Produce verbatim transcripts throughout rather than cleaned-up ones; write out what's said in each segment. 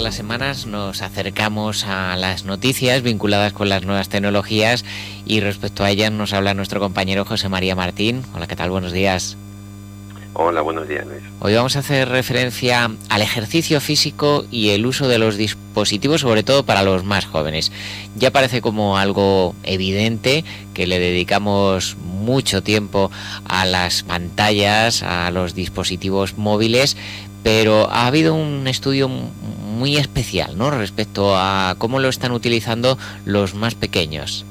las semanas nos acercamos a las noticias vinculadas con las nuevas tecnologías y respecto a ellas nos habla nuestro compañero José María Martín. Hola, ¿qué tal? Buenos días. Hola, buenos días, Luis. Hoy vamos a hacer referencia al ejercicio físico y el uso de los dispositivos, sobre todo para los más jóvenes. Ya parece como algo evidente que le dedicamos mucho tiempo a las pantallas, a los dispositivos móviles, pero ha habido un estudio muy especial, ¿no?, respecto a cómo lo están utilizando los más pequeños.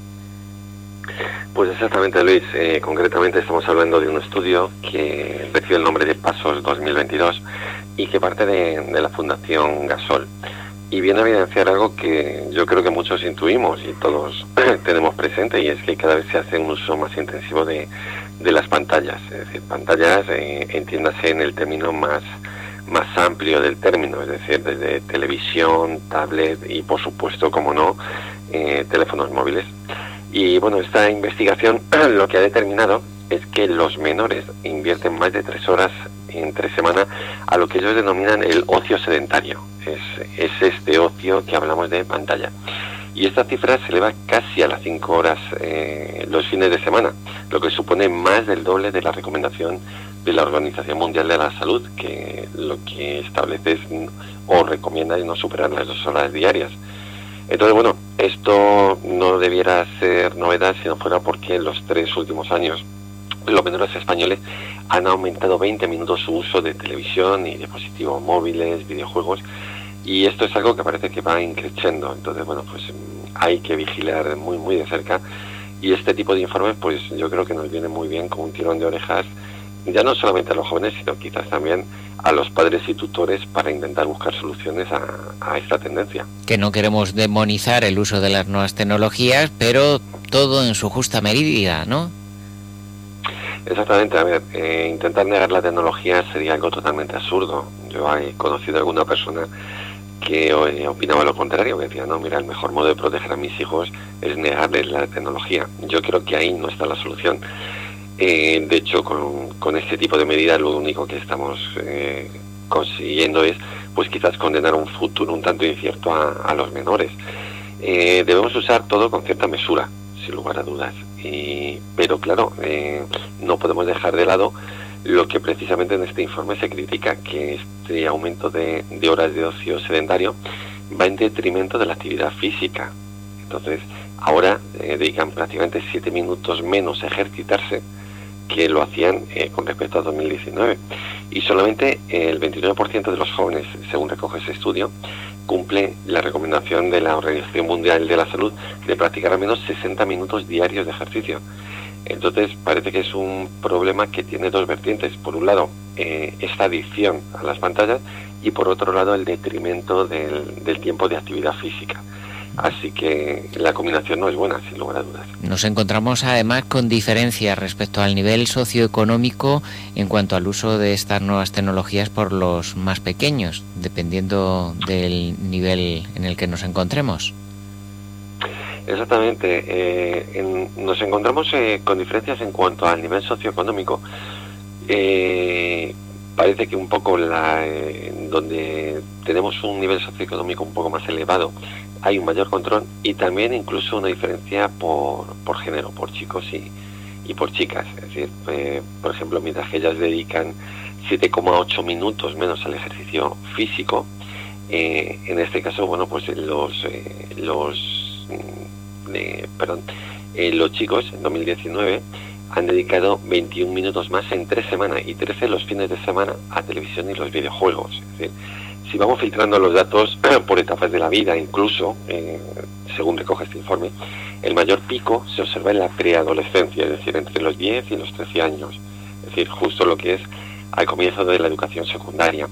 Pues exactamente, Luis. Eh, concretamente estamos hablando de un estudio que recibe el nombre de Pasos dos mil veintidós y que parte de, de la Fundación Gasol. Y viene a evidenciar algo que yo creo que muchos intuimos y todos tenemos presente, y es que cada vez se hace un uso más intensivo de, de las pantallas. Es decir, pantallas, eh, entiéndase en el término más, más amplio del término, es decir, desde televisión, tablet y, por supuesto, como no, eh, teléfonos móviles. Y bueno, esta investigación lo que ha determinado es que los menores invierten más de tres horas entre semana a lo que ellos denominan el ocio sedentario. Es, es este ocio que hablamos de pantalla. Y esta cifra se eleva casi a las cinco horas eh, los fines de semana, lo que supone más del doble de la recomendación de la Organización Mundial de la Salud, que lo que establece es, o recomienda es no superar las dos horas diarias. Entonces, bueno, esto no debiera ser novedad si no fuera porque en los tres últimos años los menores españoles han aumentado veinte minutos su uso de televisión y dispositivos móviles, videojuegos, y esto es algo que parece que va increciendo. Entonces, bueno, pues hay que vigilar muy, muy de cerca, y este tipo de informes, pues yo creo que nos viene muy bien como un tirón de orejas, ya no solamente a los jóvenes, sino quizás también a los padres y tutores para intentar buscar soluciones a, a esta tendencia. Que no queremos demonizar el uso de las nuevas tecnologías, pero todo en su justa medida, ¿no? Exactamente. A ver, eh, intentar negar la tecnología sería algo totalmente absurdo. Yo he conocido a alguna persona que eh, opinaba lo contrario, que decía, no, mira, el mejor modo de proteger a mis hijos es negarles la tecnología. Yo creo que ahí no está la solución. Eh, de hecho, con, con este tipo de medidas lo único que estamos eh, consiguiendo es, pues quizás condenar un futuro un tanto incierto a, a los menores. Eh, debemos usar todo con cierta mesura, sin lugar a dudas. Y, pero claro, eh, no podemos dejar de lado lo que precisamente en este informe se critica, que este aumento de, de horas de ocio sedentario va en detrimento de la actividad física. Entonces, ahora eh, dedican prácticamente siete minutos menos a ejercitarse que lo hacían eh, con respecto a dos mil diecinueve. Y solamente eh, el veintinueve por ciento de los jóvenes, según recoge ese estudio, cumple la recomendación de la Organización Mundial de la Salud de practicar al menos sesenta minutos diarios de ejercicio. Entonces, parece que es un problema que tiene dos vertientes. Por un lado, eh, esta adicción a las pantallas, y por otro lado, el detrimento del, del tiempo de actividad física. Así que la combinación no es buena, sin lugar a dudas. Nos encontramos además con diferencias respecto al nivel socioeconómico en cuanto al uso de estas nuevas tecnologías por los más pequeños, dependiendo del nivel en el que nos encontremos. Exactamente. Eh, en, nos encontramos eh, con diferencias en cuanto al nivel socioeconómico. Eh, parece que un poco la, eh, donde tenemos un nivel socioeconómico un poco más elevado, hay un mayor control, y también incluso una diferencia por, por género, por chicos y, y por chicas. Es decir, eh, por ejemplo, mientras que ellas dedican siete coma ocho minutos menos al ejercicio físico, eh, en este caso, bueno, pues los eh, los eh, perdón, eh, los chicos en dos mil diecinueve han dedicado veintiún minutos más en tres semanas y trece los fines de semana a televisión y los videojuegos. Es decir, si vamos filtrando los datos por etapas de la vida, incluso, eh, según recoge este informe, el mayor pico se observa en la preadolescencia, es decir, entre los diez y los trece años, es decir, justo lo que es al comienzo de la educación secundaria.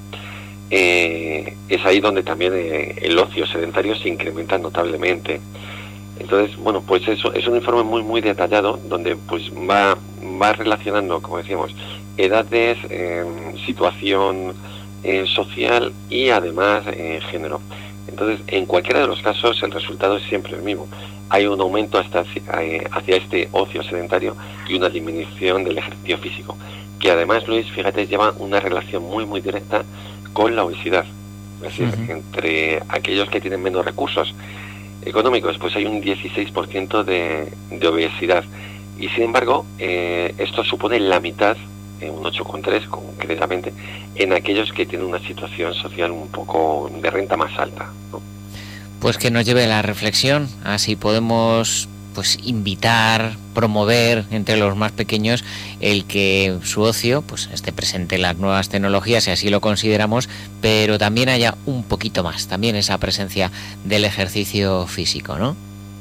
Eh, es ahí donde también eh, el ocio sedentario se incrementa notablemente. Entonces, bueno, pues eso es un informe muy, muy detallado, donde pues va, va relacionando, como decíamos, edades, eh, situación Eh, social y además eh, género. Entonces, en cualquiera de los casos el resultado es siempre el mismo. Hay un aumento hasta eh, hacia este ocio sedentario y una disminución del ejercicio físico, que además, Luis, fíjate, lleva una relación muy muy directa con la obesidad. Es decir, uh-huh. entre aquellos que tienen menos recursos económicos, pues hay un dieciséis por ciento de, de obesidad. Y sin embargo, eh, esto supone la mitad, eh, un ocho coma tres concretamente, en aquellos que tienen una situación social un poco de renta más alta, ¿no? Pues que nos lleve a la reflexión, así podemos pues invitar, promover entre los más pequeños el que su ocio pues esté presente en las nuevas tecnologías, si así lo consideramos, pero también haya un poquito más, también esa presencia del ejercicio físico, ¿no?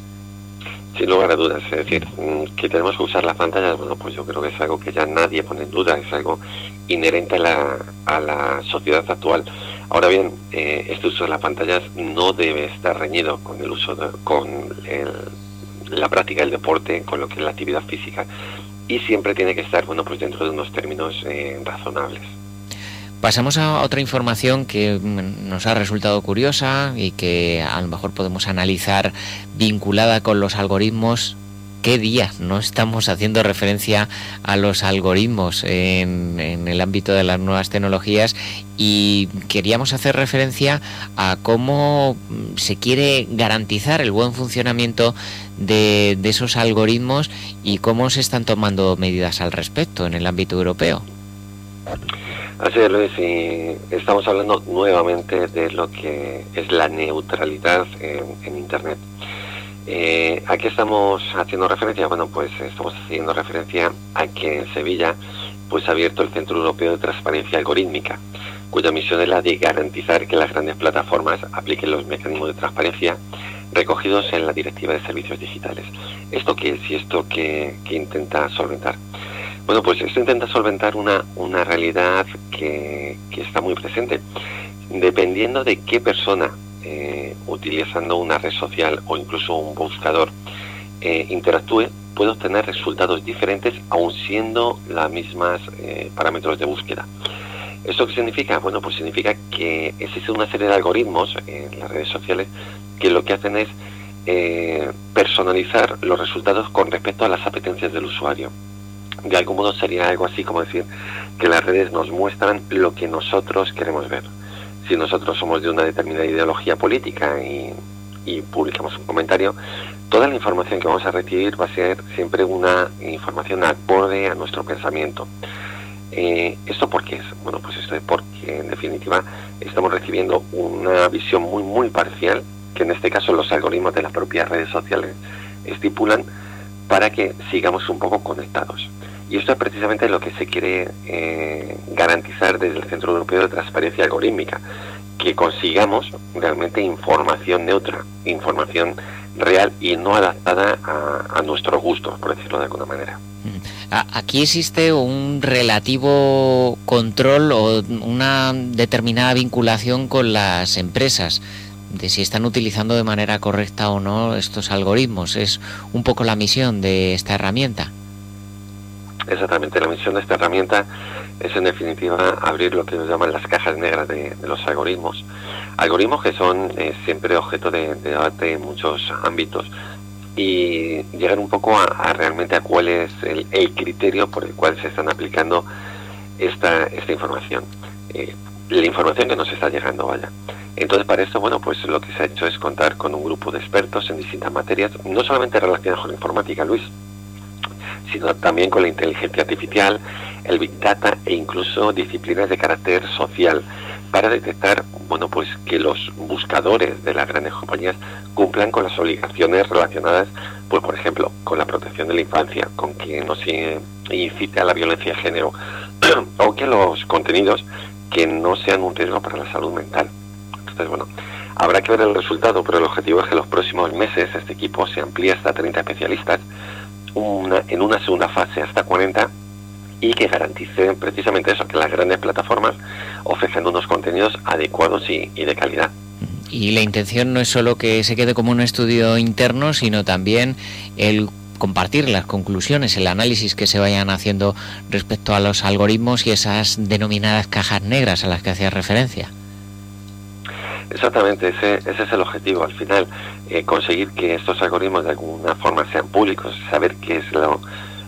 Sin lugar a dudas, es decir, que tenemos que usar las pantallas, bueno, pues yo creo que es algo que ya nadie pone en duda, es algo inherente a la, a la sociedad actual. Ahora bien, eh, este uso de las pantallas no debe estar reñido con el uso de, con el, la práctica del deporte, con lo que es la actividad física, y siempre tiene que estar, bueno, pues dentro de unos términos eh, razonables. Pasamos a otra información que nos ha resultado curiosa y que a lo mejor podemos analizar vinculada con los algoritmos. ¿Qué día no estamos haciendo referencia a los algoritmos en, en el ámbito de las nuevas tecnologías? Y queríamos hacer referencia a cómo se quiere garantizar el buen funcionamiento de, de esos algoritmos y cómo se están tomando medidas al respecto en el ámbito europeo. Así es, Luis, y estamos hablando nuevamente de lo que es la neutralidad en, en Internet. Eh, ¿A qué estamos haciendo referencia? Bueno, pues estamos haciendo referencia a que en Sevilla pues ha abierto el Centro Europeo de Transparencia Algorítmica, cuya misión es la de garantizar que las grandes plataformas apliquen los mecanismos de transparencia recogidos en la Directiva de Servicios Digitales. ¿Esto qué es y esto qué, qué intenta solventar? Bueno, pues esto intenta solventar una, una realidad que, que está muy presente. Dependiendo de qué persona, eh, utilizando una red social o incluso un buscador, eh, interactúe, puede obtener resultados diferentes aun siendo los mismos eh, parámetros de búsqueda. ¿Esto qué significa? Bueno, pues significa que existe una serie de algoritmos en las redes sociales que lo que hacen es eh, personalizar los resultados con respecto a las apetencias del usuario. De algún modo sería algo así como decir que las redes nos muestran lo que nosotros queremos ver. Si nosotros somos de una determinada ideología política y, y publicamos un comentario, toda la información que vamos a recibir va a ser siempre una información acorde a nuestro pensamiento. Eh, ¿Esto por qué es? Bueno, pues esto es porque en definitiva estamos recibiendo una visión muy muy parcial, que en este caso los algoritmos de las propias redes sociales estipulan para que sigamos un poco conectados. Y esto es precisamente lo que se quiere eh, garantizar desde el Centro Europeo de Transparencia Algorítmica, que consigamos realmente información neutra, información real y no adaptada a, a nuestros gustos, por decirlo de alguna manera. Aquí existe un relativo control o una determinada vinculación con las empresas de si están utilizando de manera correcta o no estos algoritmos. Es un poco la misión de esta herramienta. Exactamente, la misión de esta herramienta es en definitiva abrir lo que nos llaman las cajas negras de, de los algoritmos. Algoritmos que son eh, siempre objeto de, de debate en muchos ámbitos y llegar un poco a, a realmente a cuál es el, el criterio por el cual se están aplicando esta, esta información. Eh, la información que nos está llegando, vaya. Entonces, para esto, bueno, pues lo que se ha hecho es contar con un grupo de expertos en distintas materias, no solamente relacionadas con la informática, Luis, sino también con la inteligencia artificial, el Big Data e incluso disciplinas de carácter social, para detectar, bueno, pues que los buscadores de las grandes compañías cumplan con las obligaciones relacionadas, pues por ejemplo, con la protección de la infancia, con que no se incite a la violencia de género, o que los contenidos que no sean un riesgo para la salud mental. Entonces, bueno, habrá que ver el resultado, pero el objetivo es que en los próximos meses este equipo se amplíe hasta treinta especialistas, una, en una segunda fase hasta cuarenta, y que garantice precisamente eso, que las grandes plataformas ofrecen unos contenidos adecuados y, y de calidad. Y la intención no es solo que se quede como un estudio interno, sino también el compartir las conclusiones, el análisis que se vayan haciendo respecto a los algoritmos y esas denominadas cajas negras a las que hacías referencia. Exactamente, ese, ese es el objetivo. Al final, eh, conseguir que estos algoritmos de alguna forma sean públicos, saber qué es lo,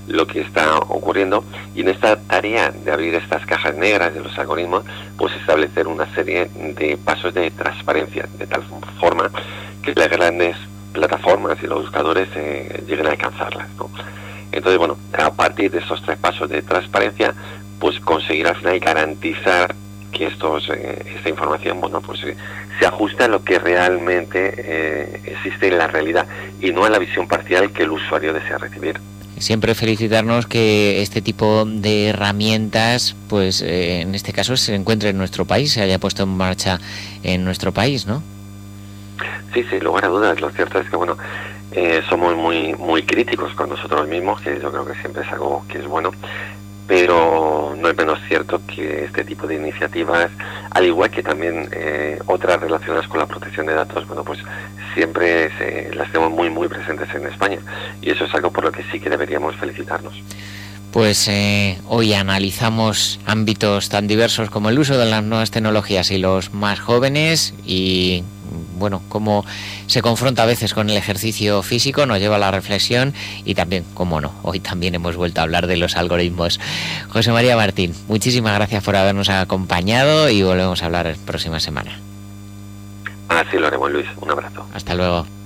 lo que está ocurriendo, y en esta tarea de abrir estas cajas negras de los algoritmos, pues establecer una serie de pasos de transparencia, de tal forma que las grandes plataformas y los buscadores eh, lleguen a alcanzarlas, ¿no? Entonces, bueno, a partir de estos tres pasos de transparencia, pues conseguir al final garantizar que estos eh, esta información, bueno, pues eh, se ajusta a lo que realmente eh, existe en la realidad y no a la visión parcial que el usuario desea recibir. Siempre felicitarnos que este tipo de herramientas, pues eh, en este caso se encuentre en nuestro país, se haya puesto en marcha en nuestro país, ¿no? Sí, sin lugar a dudas. Lo cierto es que, bueno, eh, somos muy muy críticos con nosotros mismos, que yo creo que siempre es algo que es bueno, pero no es menos cierto que este tipo de iniciativas, al igual que también eh, otras relacionadas con la protección de datos, bueno, pues siempre se, las tenemos muy muy presentes en España, y eso es algo por lo que sí que deberíamos felicitarnos. Pues eh, hoy analizamos ámbitos tan diversos como el uso de las nuevas tecnologías y los más jóvenes, y bueno, cómo se confronta a veces con el ejercicio físico, nos lleva a la reflexión, y también, cómo no, hoy también hemos vuelto a hablar de los algoritmos. José María Martín, muchísimas gracias por habernos acompañado y volvemos a hablar la próxima semana. Así lo haremos, Luis. Un abrazo. Hasta luego.